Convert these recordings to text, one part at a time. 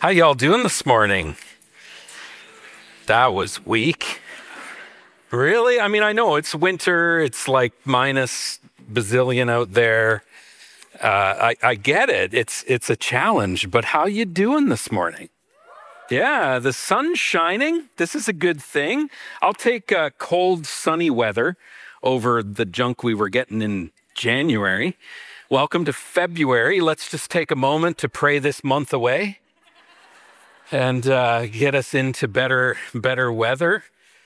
How y'all doing this morning? That was weak. Really? I mean, I know it's winter. It's like minus bazillion out there. I get it. It's a challenge. But how you doing this morning? Yeah, the sun's shining. This is a good thing. I'll take cold, sunny weather over the junk we were getting in January. Welcome to February. Let's just take a moment to pray this month away and get us into better weather.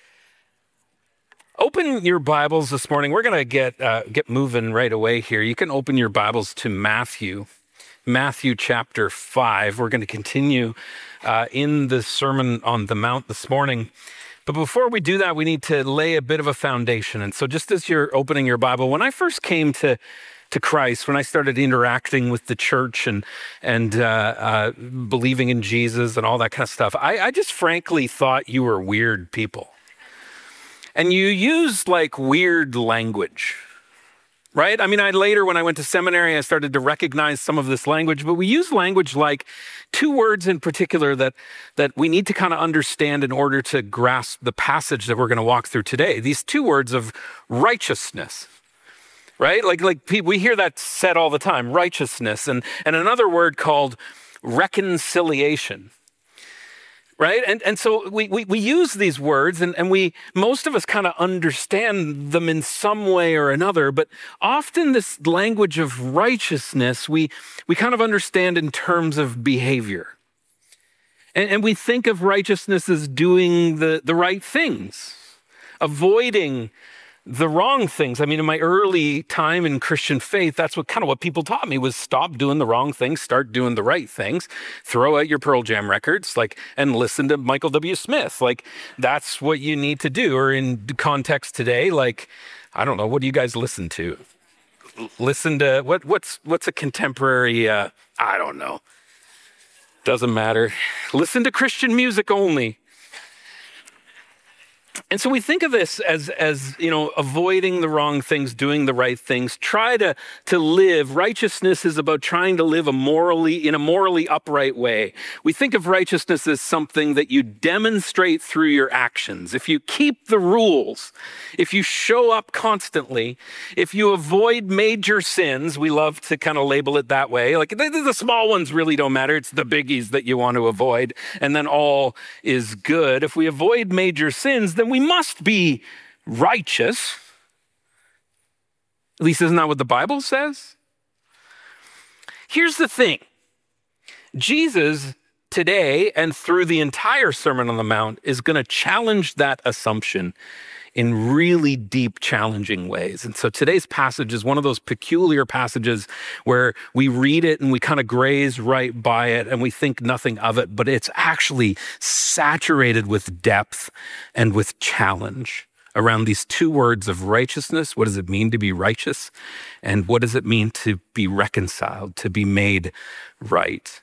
Open your Bibles this morning. We're going to get moving right away here. You can open your Bibles to Matthew chapter 5. We're going to continue in the Sermon on the Mount this morning. But before we do that, we need to lay a bit of a foundation. And so just as you're opening your Bible, when I first came to Christ, when I started interacting with the church and believing in Jesus and all that kind of stuff, I just frankly thought you were weird people. And you used like weird language, right? I mean, later when I went to seminary, I started to recognize some of this language, but we use language like two words in particular that we need to kind of understand in order to grasp the passage that we're going to walk through today. These two words of righteousness. Right? Like we hear that said all the time, righteousness, and another word called reconciliation. Right? And so we use these words and most of us kind of understand them in some way or another, but often this language of righteousness, we kind of understand in terms of behavior. And we think of righteousness as doing the right things, avoiding the wrong things. I mean, in my early time in Christian faith, that's what people taught me was stop doing the wrong things, start doing the right things, throw out your Pearl Jam records, and listen to Michael W. Smith. That's what you need to do. Or in context today, I don't know, what do you guys listen to? Listen to what's a contemporary, I don't know. Doesn't matter. Listen to Christian music only. And so we think of this as avoiding the wrong things, doing the right things. Try to live. Righteousness is about trying to live in a morally upright way. We think of righteousness as something that you demonstrate through your actions. If you keep the rules, if you show up constantly, if you avoid major sins, we love to kind of label it that way. The small ones really don't matter. It's the biggies that you want to avoid. And then all is good. If we avoid major sins, then we must be righteous. At least isn't that what the Bible says? Here's the thing. Jesus today and through the entire Sermon on the Mount is going to challenge that assumption in really deep, challenging ways. And so today's passage is one of those peculiar passages where we read it and we kind of graze right by it and we think nothing of it, but it's actually saturated with depth and with challenge around these two words of righteousness. What does it mean to be righteous? And what does it mean to be reconciled, to be made right?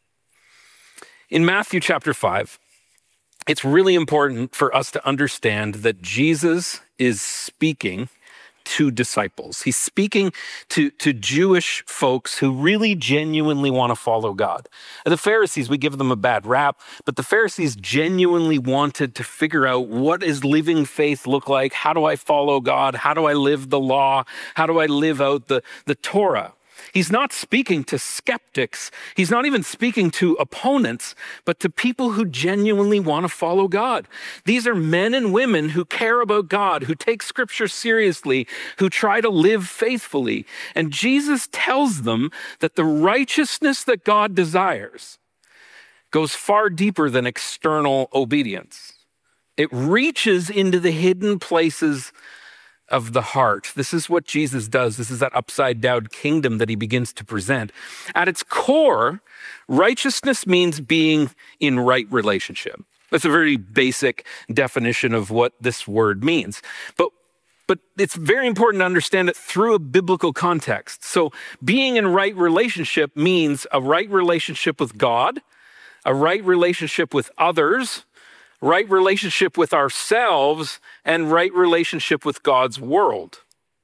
In Matthew chapter 5, it's really important for us to understand that Jesus is speaking to disciples. He's speaking to Jewish folks who really genuinely want to follow God. And the Pharisees, we give them a bad rap, but the Pharisees genuinely wanted to figure out, what does living faith look like? How do I follow God? How do I live the law? How do I live out the Torah? He's not speaking to skeptics. He's not even speaking to opponents, but to people who genuinely want to follow God. These are men and women who care about God, who take Scripture seriously, who try to live faithfully. And Jesus tells them that the righteousness that God desires goes far deeper than external obedience. It reaches into the hidden places of the heart. This is what Jesus does. This is that upside down kingdom that he begins to present. At its core, righteousness means being in right relationship. That's a very basic definition of what this word means. But it's very important to understand it through a biblical context. So being in right relationship means a right relationship with God, a right relationship with others, right relationship with ourselves, and right relationship with God's world.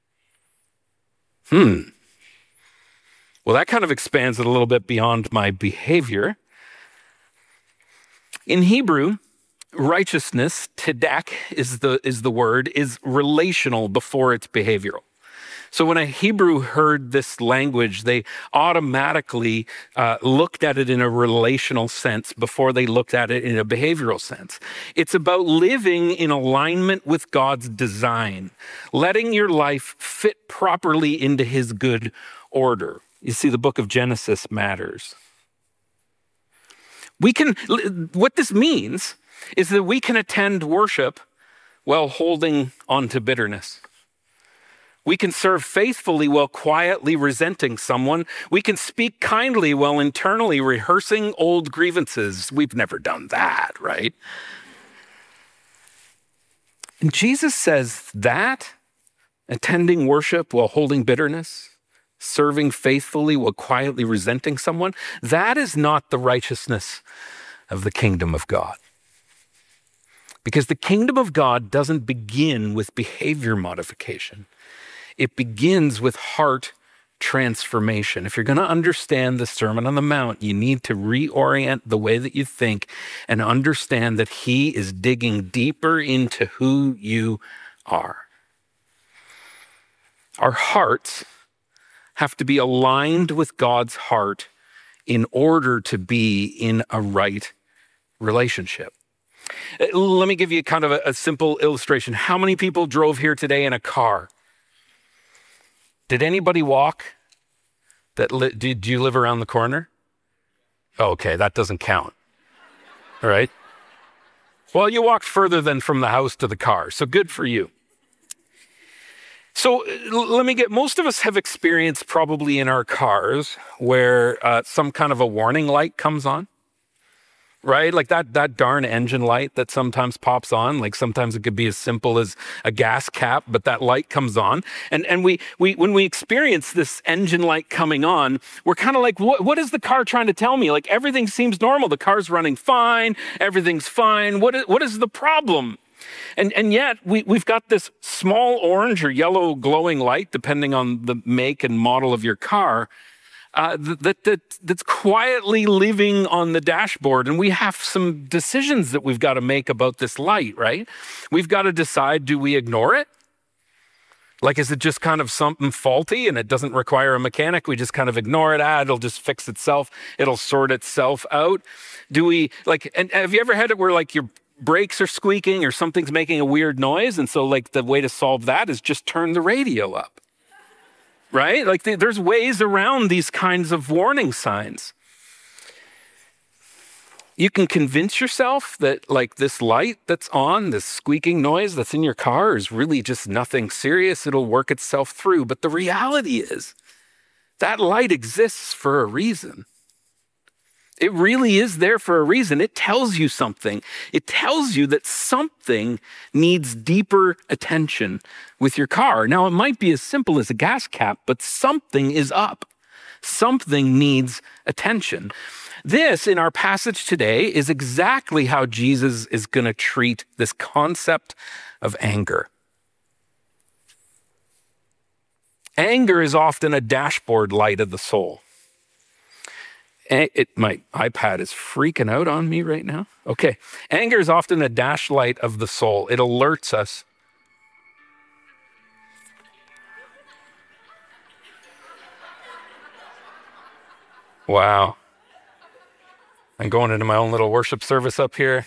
Well, that kind of expands it a little bit beyond my behavior. In Hebrew, righteousness, tzedek is the word, is relational before it's behavioral. So when a Hebrew heard this language, they automatically looked at it in a relational sense before they looked at it in a behavioral sense. It's about living in alignment with God's design, letting your life fit properly into his good order. You see, the book of Genesis matters. What this means is that we can attend worship while holding on to bitterness. We can serve faithfully while quietly resenting someone. We can speak kindly while internally rehearsing old grievances. We've never done that, right? And Jesus says that attending worship while holding bitterness, serving faithfully while quietly resenting someone, that is not the righteousness of the kingdom of God. Because the kingdom of God doesn't begin with behavior modification. It begins with heart transformation. If you're going to understand the Sermon on the Mount, you need to reorient the way that you think and understand that he is digging deeper into who you are. Our hearts have to be aligned with God's heart in order to be in a right relationship. Let me give you kind of a simple illustration. How many people drove here today in a car? Did anybody walk? Did you live around the corner? Oh, okay, that doesn't count. All right. Well, you walked further than from the house to the car, so good for you. So most of us have experienced probably in our cars where some kind of a warning light comes on. Right? Like that darn engine light that sometimes pops on. Like sometimes it could be as simple as a gas cap, but that light comes on. And we when we experience this engine light coming on, we're kind of like, what is the car trying to tell me? Like everything seems normal. The car's running fine. Everything's fine. What is the problem? And yet we've got this small orange or yellow glowing light, depending on the make and model of your car, that's quietly living on the dashboard. And we have some decisions that we've got to make about this light, right? We've got to decide, do we ignore it? Like, is it just kind of something faulty and it doesn't require a mechanic? We just kind of ignore it. It'll just fix itself. It'll sort itself out. And have you ever had it where like your brakes are squeaking or something's making a weird noise? And so like the way to solve that is just turn the radio up. Right? Like there's ways around these kinds of warning signs. You can convince yourself that like this light that's on, this squeaking noise that's in your car is really just nothing serious. It'll work itself through. But the reality is that light exists for a reason. It really is there for a reason. It tells you something. It tells you that something needs deeper attention with your car. Now, it might be as simple as a gas cap, but something is up. Something needs attention. This, in our passage today, is exactly how Jesus is going to treat this concept of anger. Anger is often a dashboard light of the soul. My iPad is freaking out on me right now. Okay. Anger is often a dash light of the soul. It alerts us. Wow. I'm going into my own little worship service up here.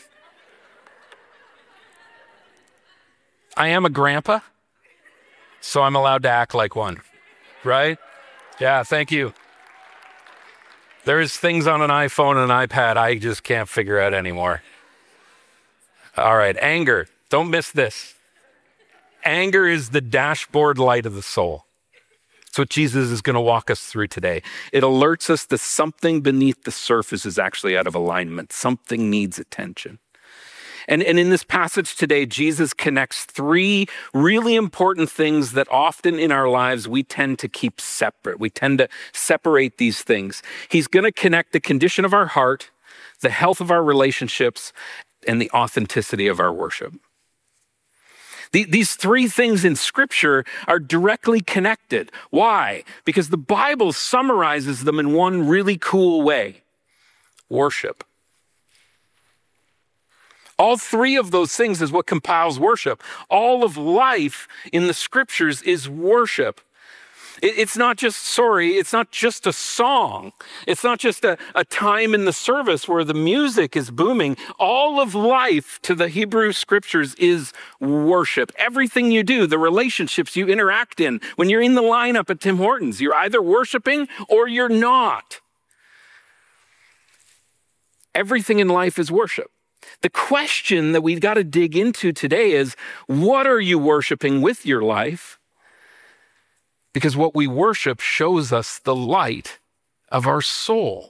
I am a grandpa, so I'm allowed to act like one, right? Yeah, thank you. There's things on an iPhone and an iPad I just can't figure out anymore. All right, anger. Don't miss this. Anger is the dashboard light of the soul. That's what Jesus is going to walk us through today. It alerts us that something beneath the surface is actually out of alignment. Something needs attention. And in this passage today, Jesus connects three really important things that often in our lives we tend to keep separate. We tend to separate these things. He's going to connect the condition of our heart, the health of our relationships, and the authenticity of our worship. These three things in Scripture are directly connected. Why? Because the Bible summarizes them in one really cool way. Worship. All three of those things is what compiles worship. All of life in the scriptures is worship. It's not just a song. It's not just a time in the service where the music is booming. All of life to the Hebrew scriptures is worship. Everything you do, the relationships you interact in, when you're in the lineup at Tim Hortons, you're either worshiping or you're not. Everything in life is worship. The question that we've got to dig into today is, what are you worshiping with your life? Because what we worship shows us the light of our soul.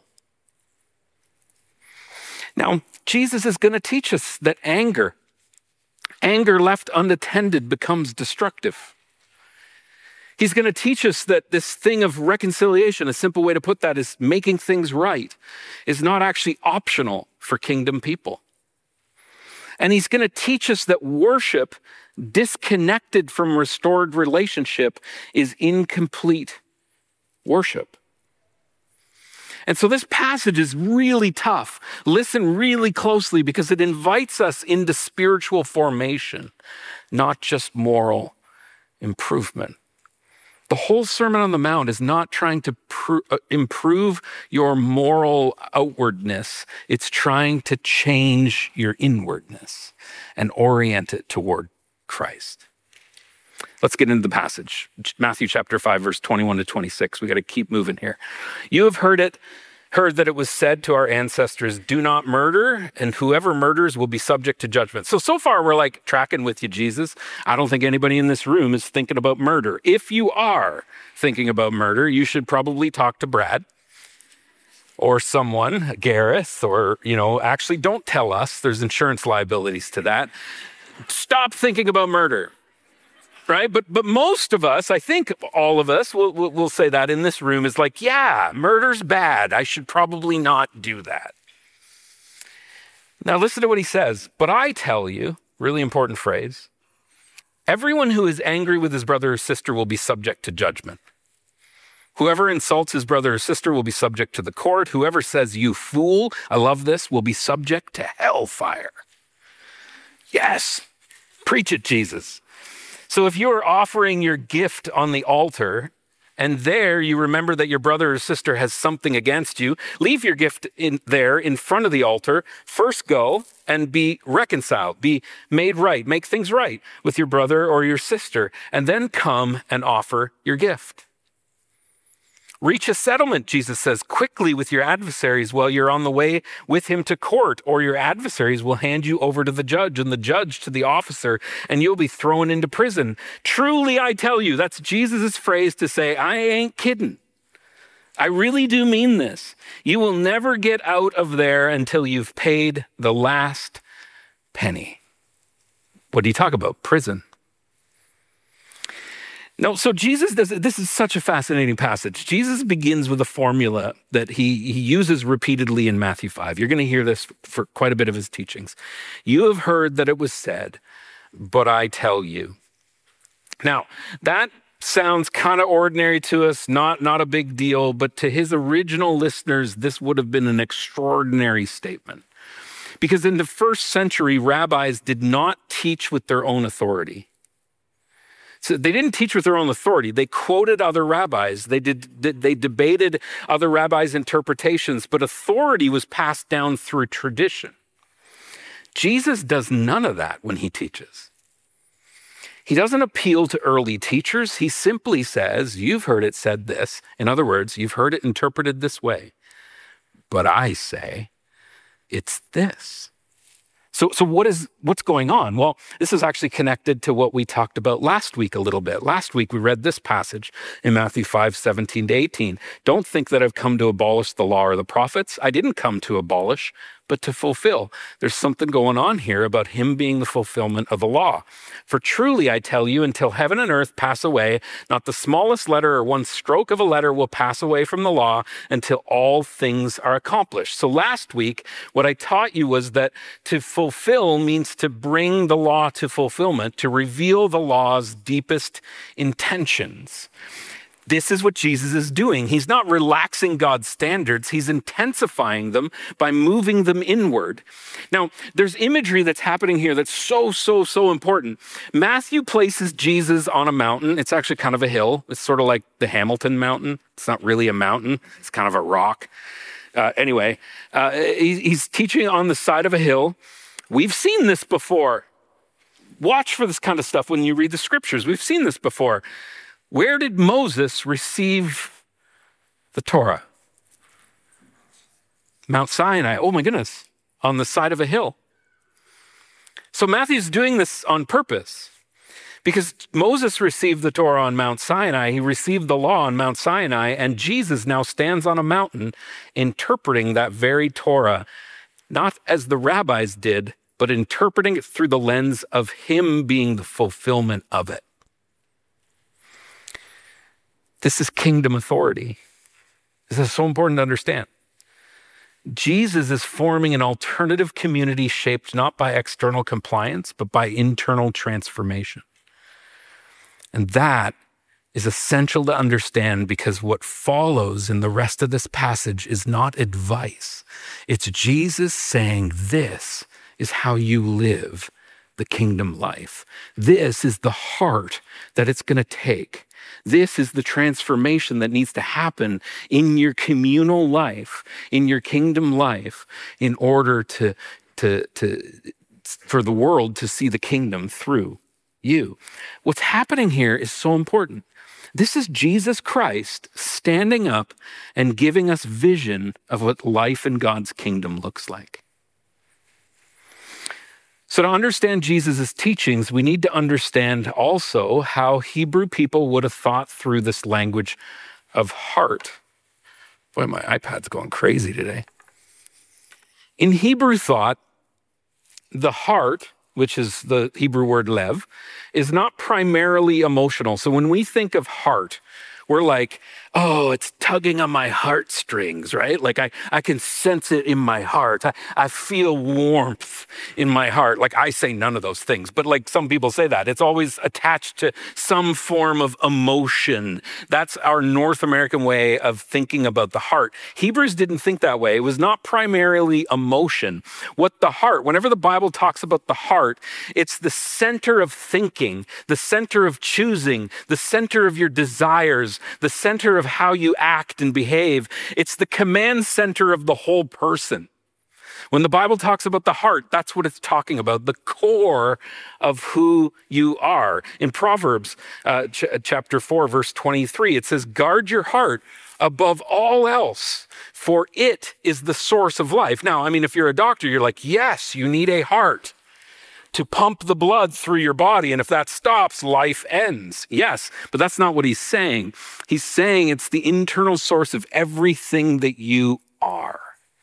Now, Jesus is going to teach us that anger left unattended becomes destructive. He's going to teach us that this thing of reconciliation, a simple way to put that is making things right, is not actually optional for kingdom people. And he's going to teach us that worship disconnected from restored relationship is incomplete worship. And so this passage is really tough. Listen really closely because it invites us into spiritual formation, not just moral improvement. The whole Sermon on the Mount is not trying to improve your moral outwardness. It's trying to change your inwardness and orient it toward Christ. Let's get into the passage. Matthew chapter 5, verse 21 to 26. We got to keep moving here. You have heard that it was said to our ancestors, do not murder, and whoever murders will be subject to judgment. So far we're like tracking with you, Jesus. I don't think anybody in this room is thinking about murder. If you are thinking about murder, you should probably talk to Brad or someone, Gareth, or, actually don't tell us. There's insurance liabilities to that. Stop thinking about murder. Right? But most of us, I think all of us will say that in this room is like, yeah, murder's bad. I should probably not do that. Now listen to what he says. But I tell you, really important phrase, everyone who is angry with his brother or sister will be subject to judgment. Whoever insults his brother or sister will be subject to the court. Whoever says, you fool, I love this, will be subject to hellfire. Yes, preach it, Jesus. So if you're offering your gift on the altar and there you remember that your brother or sister has something against you, leave your gift in front of the altar. First go and be reconciled, be made right, make things right with your brother or your sister, and then come and offer your gift. Reach a settlement, Jesus says, quickly with your adversaries while you're on the way with him to court, or your adversaries will hand you over to the judge and the judge to the officer, and you'll be thrown into prison. Truly, I tell you, that's Jesus' phrase to say, I ain't kidding. I really do mean this. You will never get out of there until you've paid the last penny. What do you talk about? Prison. No, so Jesus does it. This is such a fascinating passage. Jesus begins with a formula that he uses repeatedly in Matthew 5. You're going to hear this for quite a bit of his teachings. You have heard that it was said, but I tell you. Now, that sounds kind of ordinary to us, not a big deal, but to his original listeners, this would have been an extraordinary statement. Because in the first century, rabbis did not teach with their own authority. So they didn't teach with their own authority. They quoted other rabbis. They debated other rabbis' interpretations, but authority was passed down through tradition. Jesus does none of that when he teaches. He doesn't appeal to early teachers. He simply says, you've heard it said this. In other words, you've heard it interpreted this way. But I say, it's this. So what's going on? Well, this is actually connected to what we talked about last week a little bit. Last week, we read this passage in Matthew 5, 17 to 18. Don't think that I've come to abolish the law or the prophets. I didn't come to abolish, but to fulfill. There's something going on here about him being the fulfillment of the law. For truly, I tell you, until heaven and earth pass away, not the smallest letter or one stroke of a letter will pass away from the law until all things are accomplished. So last week, what I taught you was that to fulfill means to bring the law to fulfillment, to reveal the law's deepest intentions. This is what Jesus is doing. He's not relaxing God's standards. He's intensifying them by moving them inward. Now, there's imagery that's happening here that's so important. Matthew places Jesus on a mountain. It's actually kind of a hill. It's sort of like the Hamilton Mountain. It's not really a mountain. It's kind of a rock. He's teaching on the side of a hill. We've seen this before. Watch for this kind of stuff when you read the scriptures. We've seen this before. Where did Moses receive the Torah? Mount Sinai. Oh my goodness, on the side of a hill. So Matthew's doing this on purpose because Moses received the Torah on Mount Sinai. He received the law on Mount Sinai, and Jesus now stands on a mountain interpreting that very Torah, not as the rabbis did, but interpreting it through the lens of him being the fulfillment of it. This is kingdom authority. This is so important to understand. Jesus is forming an alternative community shaped not by external compliance, but by internal transformation. And that is essential to understand because what follows in the rest of this passage is not advice. It's Jesus saying, this is how you live the kingdom life. This is the heart that it's going to take. This is the transformation that needs to happen in your communal life, in your kingdom life, in order for the world to see the kingdom through you. What's happening here is so important. This is Jesus Christ standing up and giving us vision of what life in God's kingdom looks like. So to understand Jesus' teachings, we need to understand also how Hebrew people would have thought through this language of heart. Boy, my iPad's going crazy today. In Hebrew thought, the heart, which is the Hebrew word lev, is not primarily emotional. So when we think of heart, we're like, oh, it's tugging on my heartstrings, right? Like I can sense it in my heart. I feel warmth in my heart. Like I say none of those things, but like some people say that. It's always attached to some form of emotion. That's our North American way of thinking about the heart. Hebrews didn't think that way. It was not primarily emotion. Whenever the Bible talks about the heart, it's the center of thinking, the center of choosing, the center of your desires, the center of how you act and behave. It's the command center of the whole person. When the Bible talks about the heart, that's what it's talking about, the core of who you are. In Proverbs chapter 4, verse 23, it says, guard your heart above all else, for it is the source of life. Now, I mean, if you're a doctor, you're like, yes, you need a heart to pump the blood through your body. And if that stops, life ends. Yes, but that's not what he's saying. He's saying it's the internal source of everything that you are.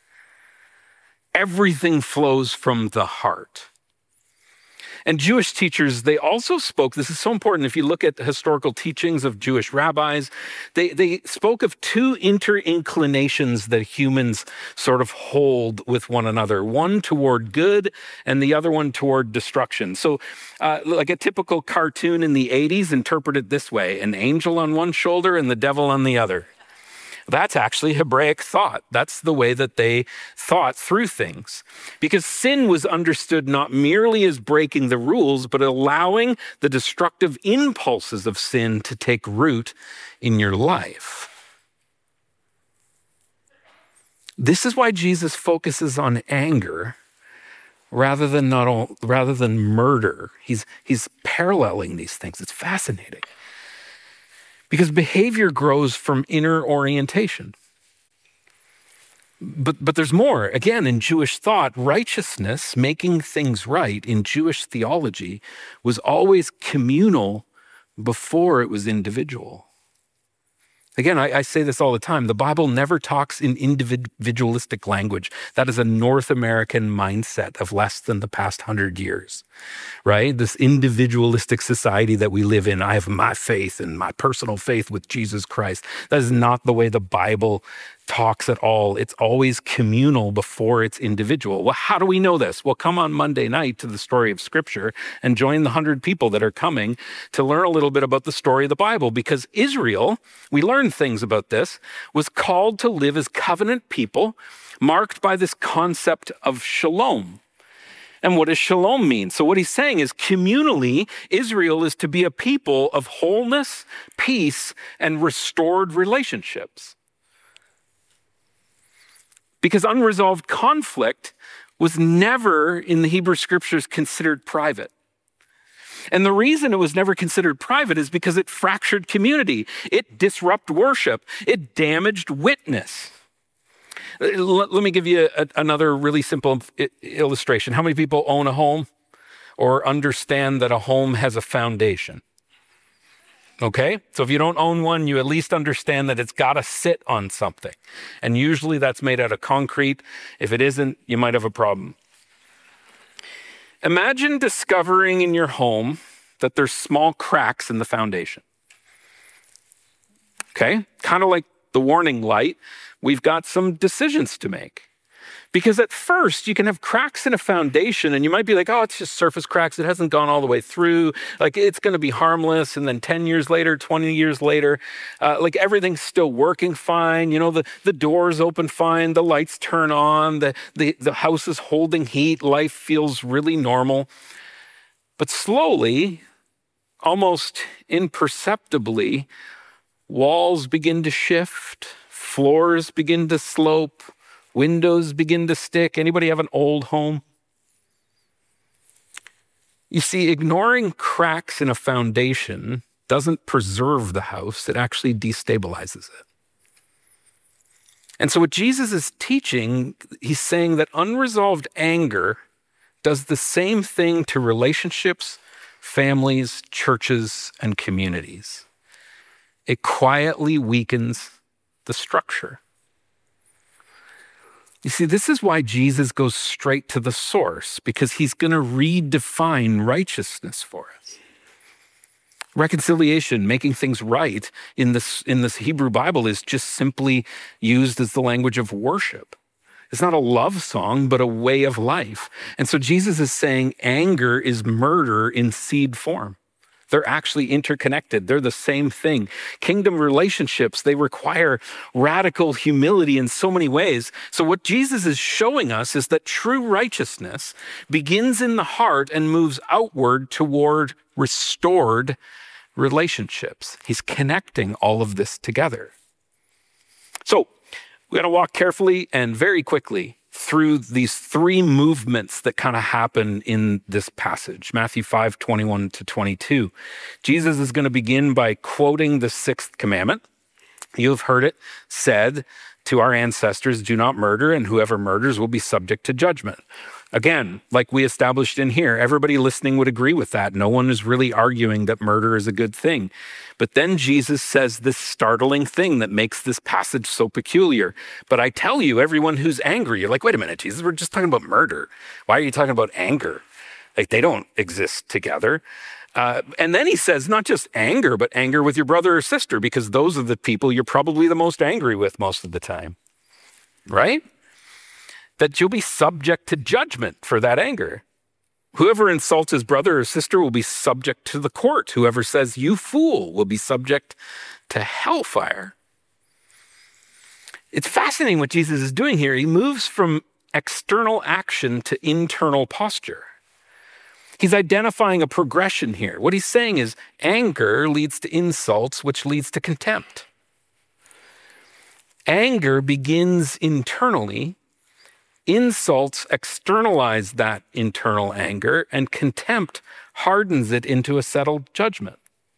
Everything flows from the heart. And Jewish teachers, they also spoke, this is so important if you look at the historical teachings of Jewish rabbis, they spoke of two inter-inclinations that humans sort of hold with one another, one toward good and the other one toward destruction. So like a typical cartoon in the 80s interpreted this way, an angel on one shoulder and the devil on the other. That's actually Hebraic thought. That's the way that they thought through things. Because sin was understood not merely as breaking the rules, but allowing the destructive impulses of sin to take root in your life. This is why Jesus focuses on anger rather than murder. He's paralleling these things. It's fascinating. Because behavior grows from inner orientation. But there's more. Again, in Jewish thought, righteousness, making things right in Jewish theology, was always communal before it was individual. Again, I say this all the time. The Bible never talks in individualistic language. That is a North American mindset of less than the past 100 years, right? This individualistic society that we live in. I have my faith and my personal faith with Jesus Christ. That is not the way the Bible talks at all. It's always communal before it's individual. Well, how do we know this? Well, come on Monday night to the story of Scripture and join the 100 people that are coming to learn a little bit about the story of the Bible, because Israel, we learn things about this, was called to live as covenant people marked by this concept of shalom. And what does shalom mean? So what he's saying is communally, Israel is to be a people of wholeness, peace, and restored relationships. Because unresolved conflict was never in the Hebrew Scriptures considered private. And the reason it was never considered private is because it fractured community. It disrupted worship. It damaged witness. Let me give you another really simple illustration. How many people own a home or understand that a home has a foundation? Okay, so if you don't own one, you at least understand that it's got to sit on something. And usually that's made out of concrete. If it isn't, you might have a problem. Imagine discovering in your home that there's small cracks in the foundation. Okay, kind of like the warning light, we've got some decisions to make. Because at first, you can have cracks in a foundation and you might be like, oh, it's just surface cracks. It hasn't gone all the way through. Like, it's going to be harmless. And then 10 years later, 20 years later, like everything's still working fine. You know, the doors open fine. The lights turn on. The house is holding heat. Life feels really normal. But slowly, almost imperceptibly, walls begin to shift. Floors begin to slope. Windows begin to stick. Anybody have an old home? You see, ignoring cracks in a foundation doesn't preserve the house. It actually destabilizes it. And so what Jesus is teaching, he's saying that unresolved anger does the same thing to relationships, families, churches, and communities. It quietly weakens the structure. You see, this is why Jesus goes straight to the source, because he's going to redefine righteousness for us. Reconciliation, making things right in this Hebrew Bible is just simply used as the language of worship. It's not a love song, but a way of life. And so Jesus is saying anger is murder in seed form. They're actually interconnected. They're the same thing. Kingdom relationships, they require radical humility in so many ways. So what Jesus is showing us is that true righteousness begins in the heart and moves outward toward restored relationships. He's connecting all of this together. So we got to walk carefully and very quickly through these three movements that kind of happen in this passage, Matthew 5:21-22. Jesus is going to begin by quoting the sixth commandment. You have heard it said to our ancestors, do not murder, and whoever murders will be subject to judgment. Again, like we established in here, everybody listening would agree with that. No one is really arguing that murder is a good thing. But then Jesus says this startling thing that makes this passage so peculiar. But I tell you, everyone who's angry, you're like, wait a minute, Jesus, we're just talking about murder. Why are you talking about anger? Like, they don't exist together. And then he says, not just anger, but anger with your brother or sister, because those are the people you're probably the most angry with most of the time, right? That you'll be subject to judgment for that anger. Whoever insults his brother or sister will be subject to the court. Whoever says, you fool, will be subject to hellfire. It's fascinating what Jesus is doing here. He moves from external action to internal posture. He's identifying a progression here. What he's saying is anger leads to insults, which leads to contempt. Anger begins internally. Insults externalize that internal anger, and contempt hardens it into a settled judgment.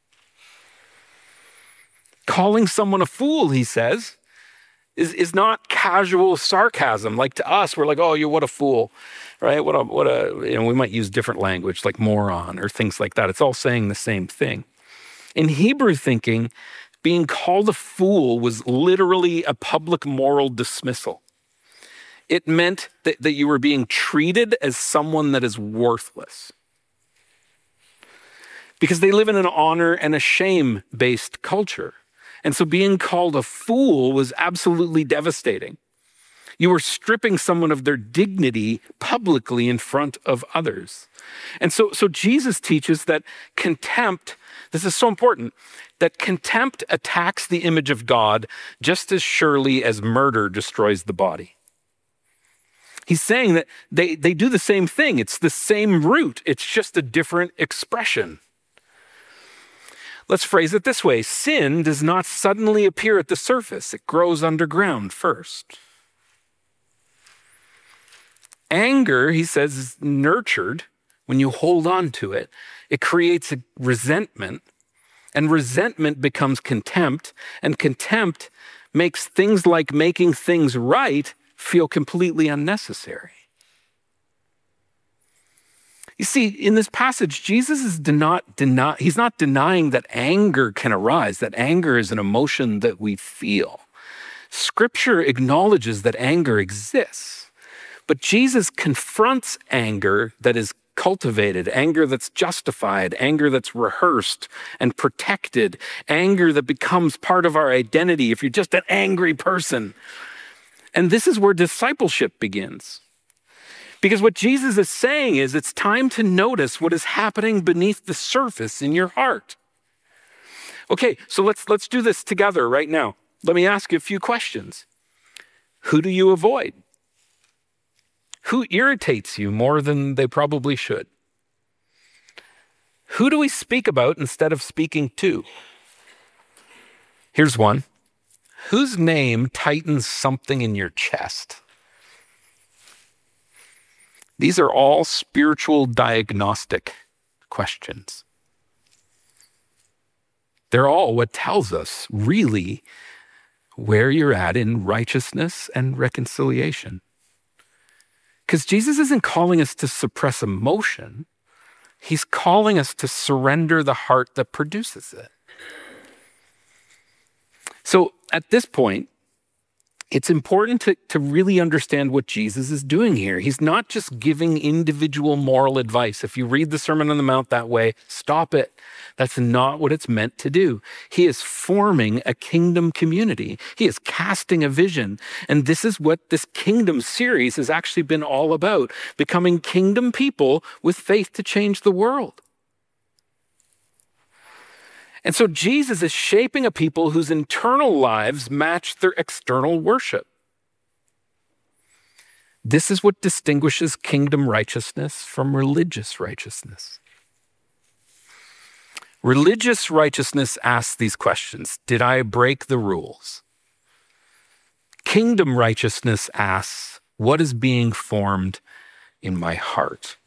Calling someone a fool, he says, is not casual sarcasm. Like to us, we're like, oh, what a fool, right? We might use different language like moron or things like that. It's all saying the same thing. In Hebrew thinking, being called a fool was literally a public moral dismissal. It meant that you were being treated as someone that is worthless. Because they live in an honor and a shame-based culture. And so being called a fool was absolutely devastating. You were stripping someone of their dignity publicly in front of others. And so Jesus teaches that contempt, this is so important, that contempt attacks the image of God just as surely as murder destroys the body. He's saying that they do the same thing. It's the same root. It's just a different expression. Let's phrase it this way. Sin does not suddenly appear at the surface. It grows underground first. Anger, he says, is nurtured when you hold on to it. It creates a resentment, and resentment becomes contempt, and contempt makes things like making things right feel completely unnecessary. You see, in this passage, Jesus is he's not denying that anger can arise, that anger is an emotion that we feel. Scripture acknowledges that anger exists. But Jesus confronts anger that is cultivated, anger that's justified, anger that's rehearsed and protected, anger that becomes part of our identity if you're just an angry person. And this is where discipleship begins. Because what Jesus is saying is it's time to notice what is happening beneath the surface in your heart. Okay, so let's do this together right now. Let me ask you a few questions. Who do you avoid? Who irritates you more than they probably should? Who do we speak about instead of speaking to? Here's one. Whose name tightens something in your chest? These are all spiritual diagnostic questions. They're all what tells us really where you're at in righteousness and reconciliation. Because Jesus isn't calling us to suppress emotion. He's calling us to surrender the heart that produces it. So at this point, it's important to really understand what Jesus is doing here. He's not just giving individual moral advice. If you read the Sermon on the Mount that way, stop it. That's not what it's meant to do. He is forming a kingdom community. He is casting a vision. And this is what this kingdom series has actually been all about, becoming kingdom people with faith to change the world. And so Jesus is shaping a people whose internal lives match their external worship. This is what distinguishes kingdom righteousness from religious righteousness. Religious righteousness asks these questions. Did I break the rules? Kingdom righteousness asks, what is being formed in my heart?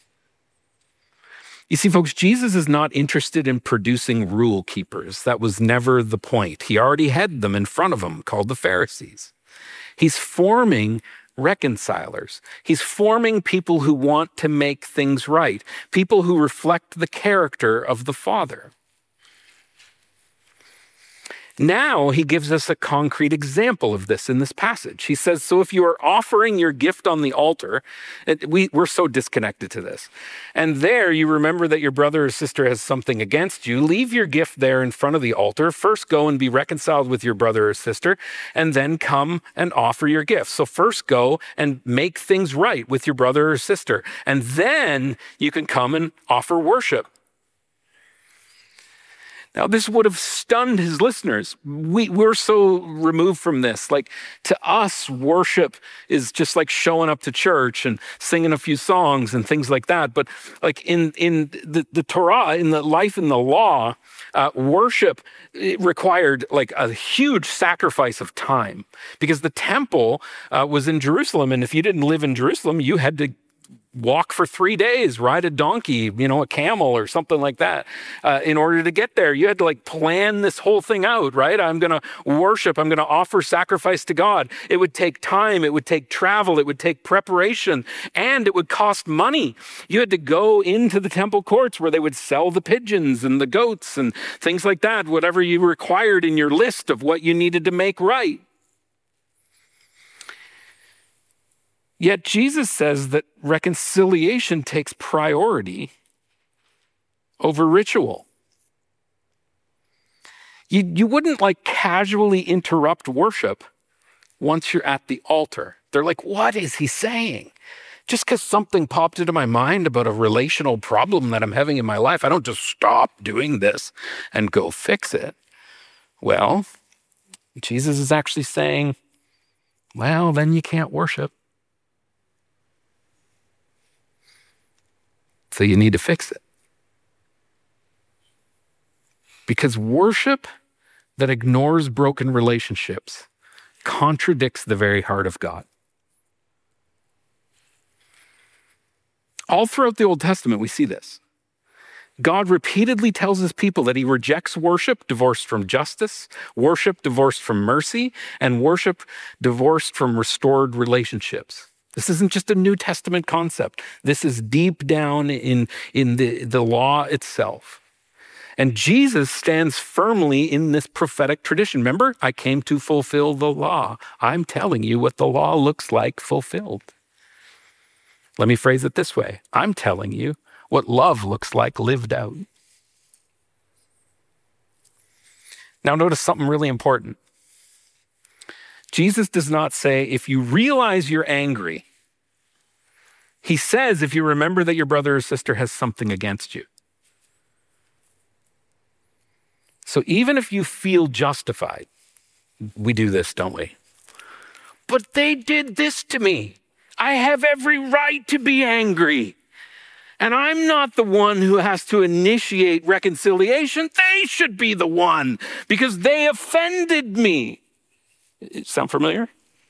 You see, folks, Jesus is not interested in producing rule keepers. That was never the point. He already had them in front of him, called the Pharisees. He's forming reconcilers. He's forming people who want to make things right, people who reflect the character of the Father. Now he gives us a concrete example of this in this passage. He says, so if you are offering your gift on the altar, we're so disconnected to this. And there you remember that your brother or sister has something against you. Leave your gift there in front of the altar. First go and be reconciled with your brother or sister, and then come and offer your gift. So first go and make things right with your brother or sister. And then you can come and offer worship. Now, this would have stunned his listeners. We're so removed from this. Like, to us, worship is just like showing up to church and singing a few songs and things like that. But like in the Torah, in the life in the law, worship required like a huge sacrifice of time, because the temple was in Jerusalem. And if you didn't live in Jerusalem, you had to walk for 3 days, ride a donkey, a camel or something like that. In order to get there, you had to like plan this whole thing out, right? I'm going to worship. I'm going to offer sacrifice to God. It would take time. It would take travel. It would take preparation, and it would cost money. You had to go into the temple courts where they would sell the pigeons and the goats and things like that, whatever you required in your list of what you needed to make right. Yet Jesus says that reconciliation takes priority over ritual. You wouldn't like casually interrupt worship once you're at the altar. They're like, what is he saying? Just because something popped into my mind about a relational problem that I'm having in my life, I don't just stop doing this and go fix it. Well, Jesus is actually saying, well, then you can't worship. So you need to fix it. Because worship that ignores broken relationships contradicts the very heart of God. All throughout the Old Testament, we see this. God repeatedly tells his people that he rejects worship divorced from justice, worship divorced from mercy, and worship divorced from restored relationships. This isn't just a New Testament concept. This is deep down in the law itself. And Jesus stands firmly in this prophetic tradition. Remember, I came to fulfill the law. I'm telling you what the law looks like fulfilled. Let me phrase it this way. I'm telling you what love looks like lived out. Now notice something really important. Jesus does not say, if you realize you're angry. He says, if you remember that your brother or sister has something against you. So even if you feel justified, we do this, don't we? But they did this to me. I have every right to be angry. And I'm not the one who has to initiate reconciliation. They should be the one because they offended me. Sound familiar?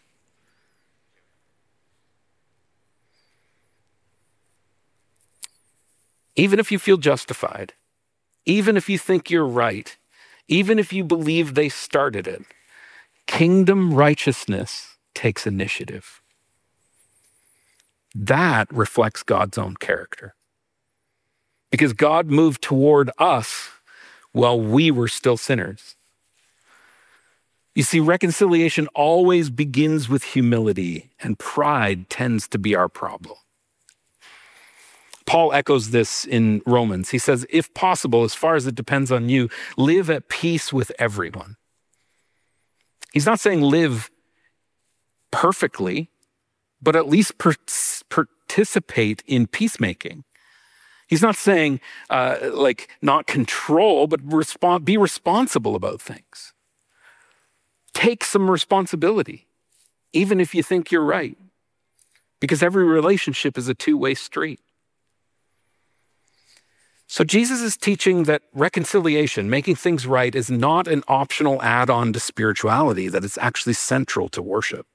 Even if you feel justified, even if you think you're right, even if you believe they started it, kingdom righteousness takes initiative. That reflects God's own character. Because God moved toward us while we were still sinners. You see, reconciliation always begins with humility, and pride tends to be our problem. Paul echoes this in Romans. He says, if possible, as far as it depends on you, live at peace with everyone. He's not saying live perfectly, but at least participate in peacemaking. He's not saying not control, but be responsible about things. Take some responsibility, even if you think you're right, because every relationship is a two-way street. So Jesus is teaching that reconciliation, making things right, is not an optional add-on to spirituality, that it's actually central to worship.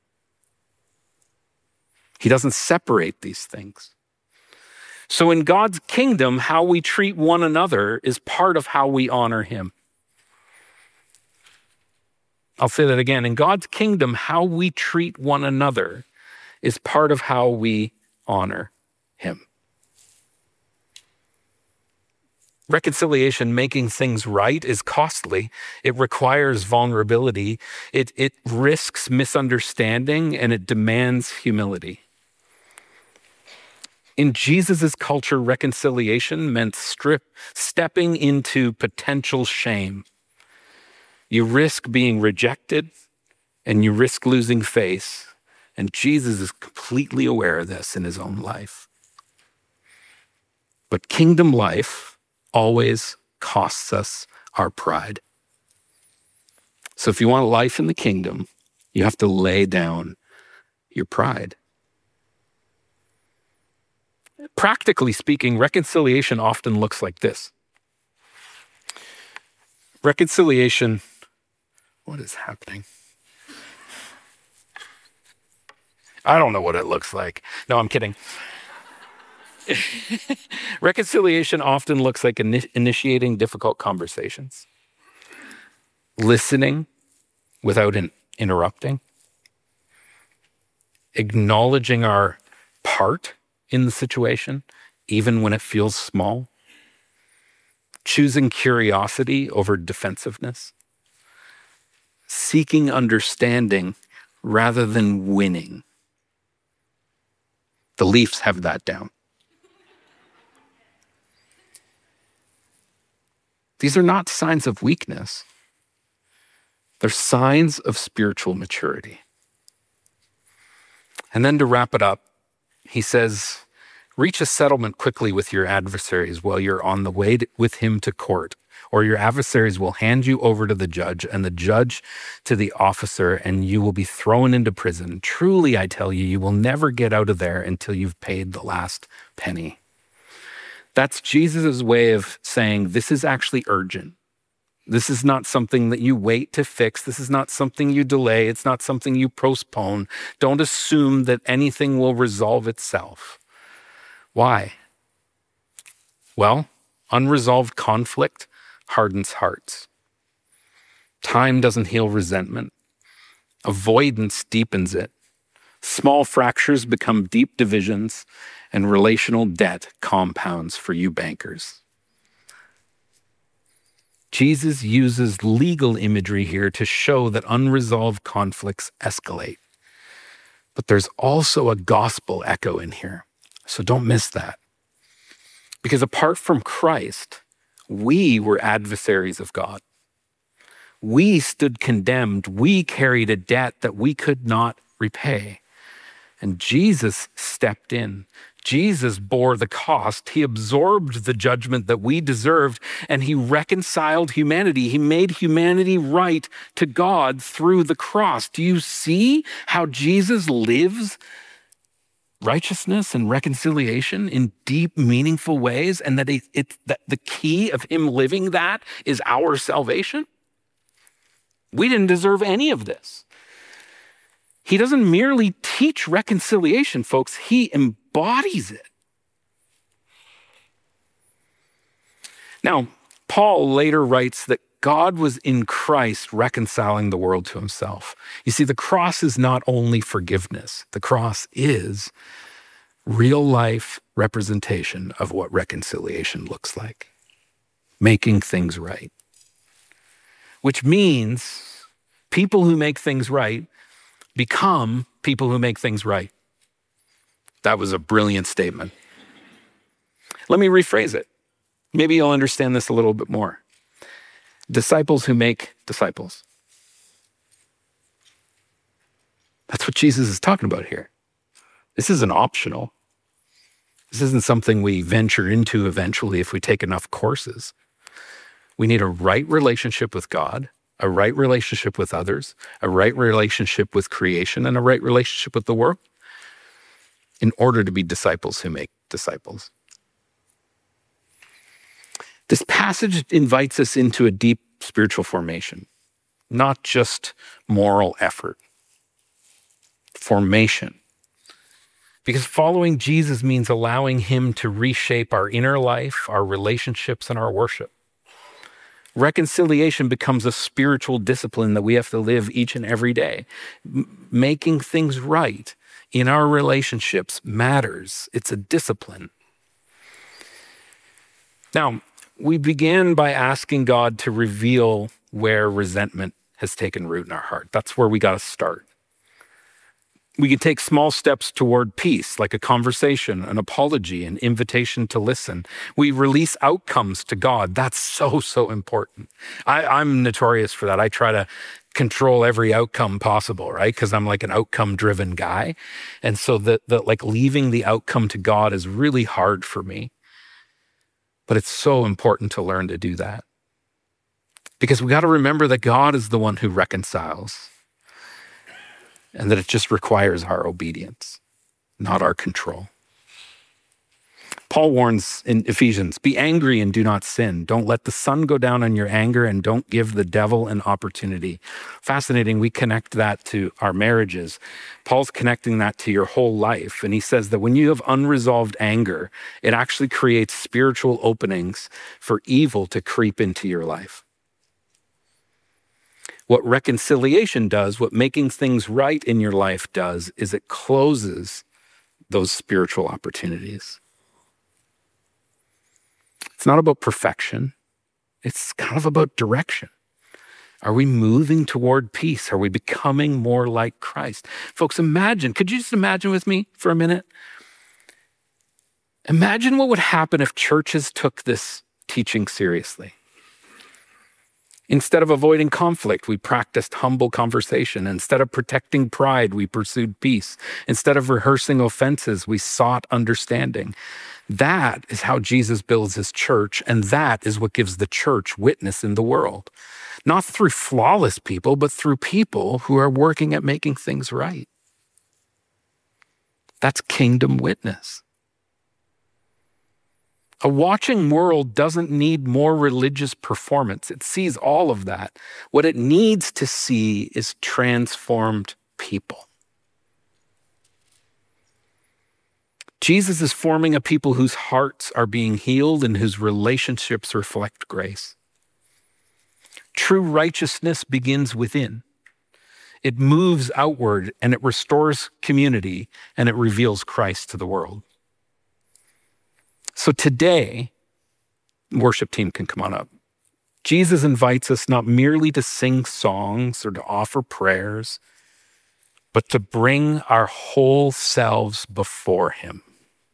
He doesn't separate these things. So in God's kingdom, how we treat one another is part of how we honor him. I'll say that again. In God's kingdom, how we treat one another is part of how we honor him. Reconciliation, making things right, is costly. It requires vulnerability. It risks misunderstanding, and it demands humility. In Jesus' culture, reconciliation meant stepping into potential shame. You risk being rejected, and you risk losing face. And Jesus is completely aware of this in his own life. But kingdom life always costs us our pride. So if you want life in the kingdom, you have to lay down your pride. Practically speaking, reconciliation often looks like this. Reconciliation, what is happening? I don't know what it looks like. No, I'm kidding. Reconciliation often looks like initiating difficult conversations, listening without interrupting, acknowledging our part in the situation, even when it feels small, choosing curiosity over defensiveness, seeking understanding rather than winning. The Leafs have that down. These are not signs of weakness. They're signs of spiritual maturity. And then to wrap it up, he says, reach a settlement quickly with your adversaries while you're on the way with him to court, or your adversaries will hand you over to the judge, and the judge to the officer, and you will be thrown into prison. Truly, I tell you, you will never get out of there until you've paid the last penny. That's Jesus' way of saying this is actually urgent. This is not something that you wait to fix. This is not something you delay. It's not something you postpone. Don't assume that anything will resolve itself. Why? Well, unresolved conflict hardens hearts. Time doesn't heal resentment. Avoidance deepens it. Small fractures become deep divisions, and relational debt compounds for you bankers. Jesus uses legal imagery here to show that unresolved conflicts escalate. But there's also a gospel echo in here, so don't miss that. Because apart from Christ, we were adversaries of God. We stood condemned. We carried a debt that we could not repay. And Jesus stepped in. Jesus bore the cost. He absorbed the judgment that we deserved, and he reconciled humanity. He made humanity right to God through the cross. Do you see how Jesus lives righteousness and reconciliation in deep, meaningful ways, and that that the key of him living that is our salvation? We didn't deserve any of this. He doesn't merely teach reconciliation, folks. He embodies it. Now, Paul later writes that God was in Christ reconciling the world to himself. You see, the cross is not only forgiveness. The cross is real life representation of what reconciliation looks like. Making things right. Which means people who make things right become people who make things right. That was a brilliant statement. Let me rephrase it. Maybe you'll understand this a little bit more. Disciples who make disciples. That's what Jesus is talking about here. This isn't optional. This isn't something we venture into eventually if we take enough courses. We need a right relationship with God, a right relationship with others, a right relationship with creation, and a right relationship with the world in order to be disciples who make disciples. This passage invites us into a deep spiritual formation, not just moral effort. Formation. Because following Jesus means allowing him to reshape our inner life, our relationships, and our worship. Reconciliation becomes a spiritual discipline that we have to live each and every day. Making things right in our relationships matters. It's a discipline. Now, we began by asking God to reveal where resentment has taken root in our heart. That's where we got to start. We can take small steps toward peace, like a conversation, an apology, an invitation to listen. We release outcomes to God. That's so important. I'm notorious for that. I try to control every outcome possible, right? Because I'm like an outcome-driven guy. And so the like leaving the outcome to God is really hard for me. But it's so important to learn to do that. Because we got to remember that God is the one who reconciles. And that it just requires our obedience, not our control. Paul warns in Ephesians, be angry and do not sin. Don't let the sun go down on your anger and don't give the devil an opportunity. Fascinating, we connect that to our marriages. Paul's connecting that to your whole life. And he says that when you have unresolved anger, it actually creates spiritual openings for evil to creep into your life. What reconciliation does, what making things right in your life does, is it closes those spiritual opportunities. It's not about perfection. It's kind of about direction. Are we moving toward peace? Are we becoming more like Christ? Folks, could you just imagine with me for a minute? Imagine what would happen if churches took this teaching seriously. Instead of avoiding conflict, we practiced humble conversation. Instead of protecting pride, we pursued peace. Instead of rehearsing offenses, we sought understanding. That is how Jesus builds his church, and that is what gives the church witness in the world. Not through flawless people, but through people who are working at making things right. That's kingdom witness. A watching world doesn't need more religious performance. It sees all of that. What it needs to see is transformed people. Jesus is forming a people whose hearts are being healed and whose relationships reflect grace. True righteousness begins within. It moves outward and it restores community and it reveals Christ to the world. So today, worship team can come on up. Jesus invites us not merely to sing songs or to offer prayers, but to bring our whole selves before him,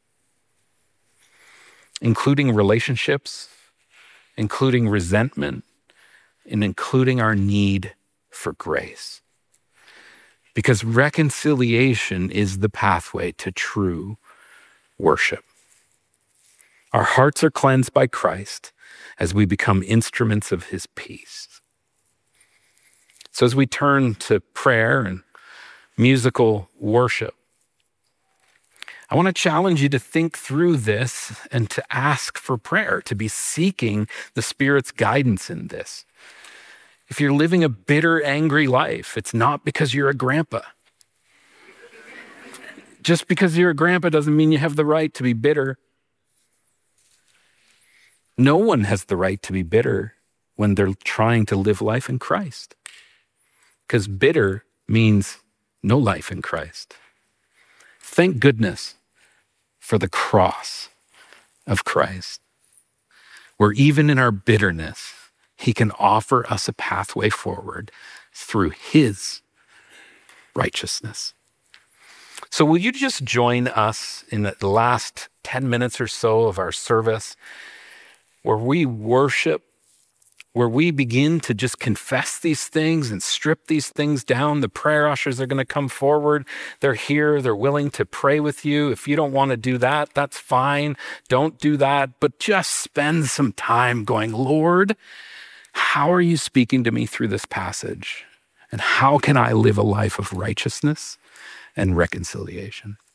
including relationships, including resentment, and including our need for grace. Because reconciliation is the pathway to true worship. Our hearts are cleansed by Christ as we become instruments of his peace. So as we turn to prayer and musical worship, I want to challenge you to think through this and to ask for prayer, to be seeking the Spirit's guidance in this. If you're living a bitter, angry life, it's not because you're a grandpa. Just because you're a grandpa doesn't mean you have the right to be bitter. No one has the right to be bitter when they're trying to live life in Christ. Because bitter means no life in Christ. Thank goodness for the cross of Christ, where even in our bitterness, he can offer us a pathway forward through his righteousness. So will you just join us in the last 10 minutes or so of our service, where we worship, where we begin to just confess these things and strip these things down. The prayer ushers are going to come forward. They're here. They're willing to pray with you. If you don't want to do that, that's fine. Don't do that. But just spend some time going, Lord, how are you speaking to me through this passage? And how can I live a life of righteousness and reconciliation?